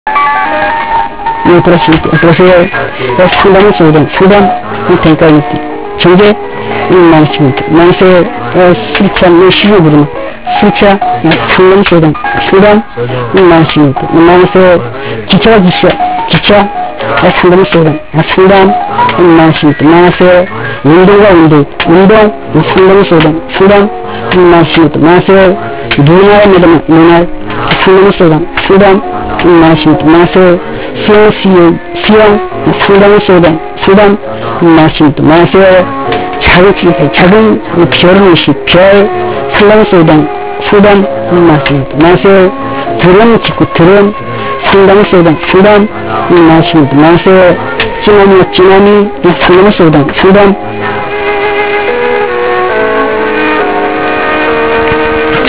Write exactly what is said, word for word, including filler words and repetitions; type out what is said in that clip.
네, 그렇습니다. 그래서 상담을 쏘던 상담 대가 있지. 정제 만습니다. 만세 술차 시주 부르는 술차 상담 쏘던 상담 만습니다. 만세 기차가 기차 기차 상담 쏘던 상담 만습니다. 만세 운동과 운동 운동 상담 쏘던 상담 만습니다. 만세 누나가 믿으면 누나 상담 쏘던 상담 만습니다. 만세 수영 수영 수영 상담 쏘던 상담 만습니다. 만세 작은 작은 별은 시 별 상담 쏘던 상담 만습니다. 만세 드럼 짓고 드럼 상담 쏘던 상담 만습니다. 만세 찌나미 찌나미 상담 쏘던 상담